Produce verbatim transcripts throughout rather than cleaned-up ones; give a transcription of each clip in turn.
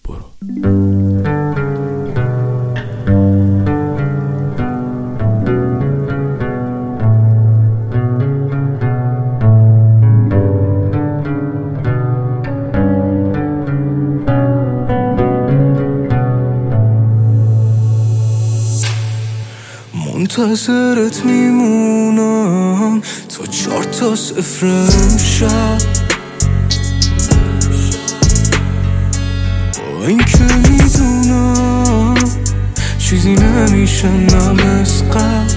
برو. منتظرت میمونم تا چار تا صفر امشب، با این که میدونم چیزی نمیشه نمز قبل.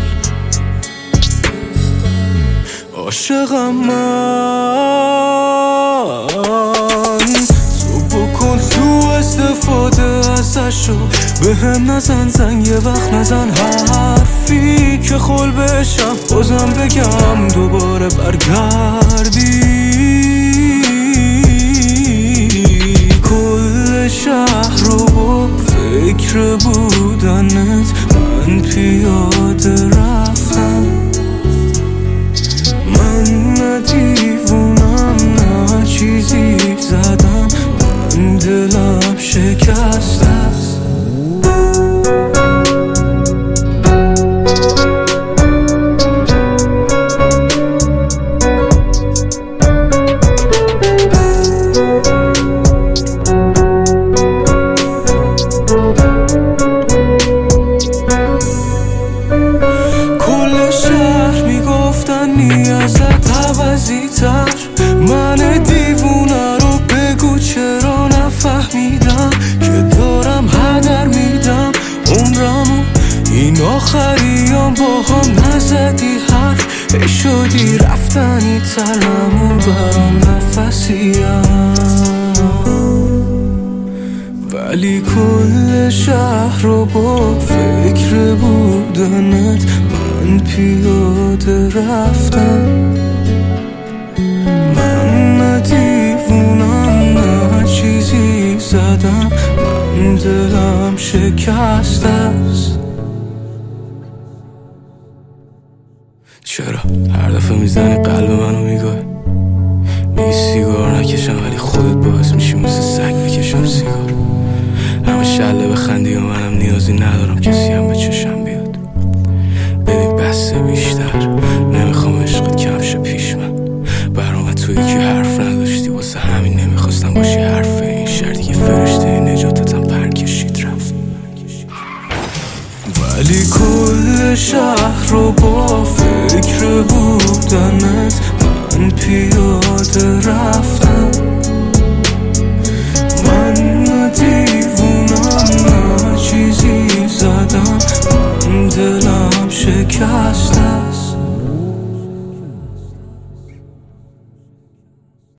عاشقم من، تو بکن تو استفاده ازشو، به هم نزن زنگ یه وقت نزن حرفی که خل بشم بازم بگم دوباره برگردی. کل شهر رو با فکر بودنت من پیاده رفتم. من نه دیوونم نه چیزی زدم، من دلم شکسته است. کل شهر میگفتن نیازت عوضی تر، من دیوونه رو بگو چرا نفهمیدم که دارم هدر میدم عمرمو. این آخریام با هم نزدی حرف، ای شدی رفتنی ترمو برام نفسیم. ولی کل شهر رو با فکر بودنت من پیاده رفتم. من نه دیوونم نه چیزی زدم، من دلم شکسته است. چرا هر دفعه میزنی قلب منو میگه میگی سیگار نکشم، ولی خودت باعث میشی مثل سگ بکشم سیگار. همه شله بخندی و منم نیازی ندارم کسی هم به چشم بیاد. ببین بسه بیشتر نمیخوام عشقت کم شه پیش من، برام توی که حرف نداشتی واسه همین نمیخواستم باشی حرف این شهر دیگه. فرشته نجاتتم پر کشید رفت. ولی کل شهر رو با فکر بودنت من پیاده رفتم. من نه دیوونم نه چیزی زدم، من دلم شکسته.